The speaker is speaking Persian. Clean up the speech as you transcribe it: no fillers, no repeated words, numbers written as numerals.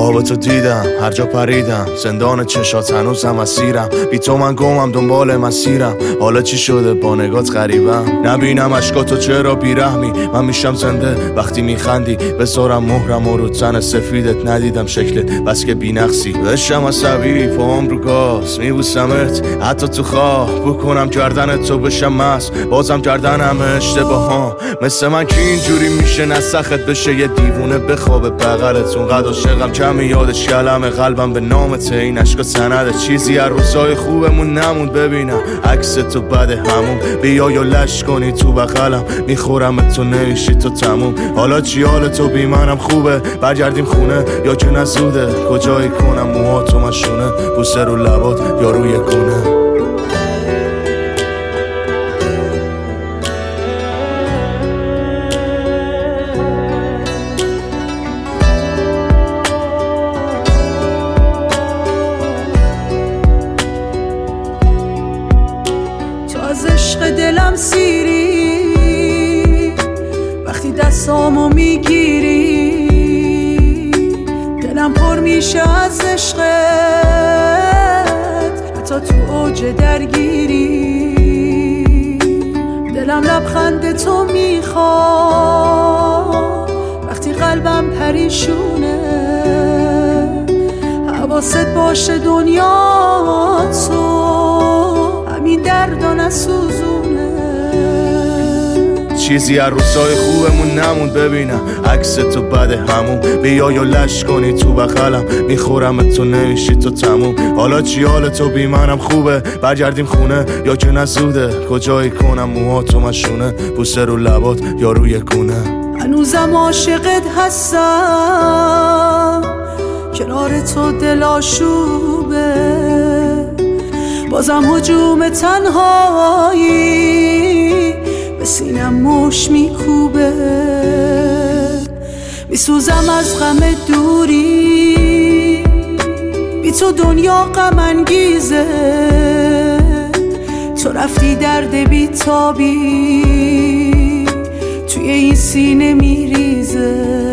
خوابتو دیدم هر جا پریدم، زندان چشات هنوزم اسیرم، بی تو من گمم دنبال مسیرم. حالا چی شده با نگات غریبم، نبینم اشکاتو چرا بیرحمی. من میشم زنده وقتی میخندی، بذارم مهرم و رو تن سفیدت، ندیدم شکلت بس که بینقصی. بشم عصبی پاهم رو گاز میبوسمت، حتی تو خواه بکنم گردنت تو بشم مست، بازم کردنم اشتباهام. مثل من کی اینجوری میشه نسخت بشه یه دیوونه بخوابه بغلت. اونقدر عاشقم کمی یادش کلمه، قلبم به نامته، این عشقا سنده. چیزی از روزای خوبمون نموند، ببینم عکس تو بعد همون. بیا یا لش کنی تو بغلم، میخورم تو نمیشی تو تموم. حالا چی حال تو بی منم خوبه، برگردیم خونه یا که نزوده. کجایی کنم موهاتو مشونه، بوسه رو لبات یا روی گونه. از عشق دلم سیری، وقتی دستامو میگیری دلم پر میشه از عشقت، حتی تو اوج درگیری. دلم لبخند تو میخواد وقتی قلبم پریشونه. حواست باشه دنیا تو همین درد و نسوزونه. چیزی از روزای خوبمون نموند، ببینم عکس تو بعد همون. بیا یا لش کنی تو بغلم، میخورم تو نمیشی تو تموم. حالا چی حال تو بی منم خوبه، برگردیم خونه یا که نزوده. کجایی کنم موهاتو مشونه، بوسه رو لبات یا روی گونه. هنوزم عاشقت هستم، کنار تو دل آشوبه. بازم هجوم تنهایی به سینم مش میکوبه. میسوزم از غم دوری، بی تو دنیا غم انگیزه. تو رفتی درد بی تابی توی این سینه میریزه.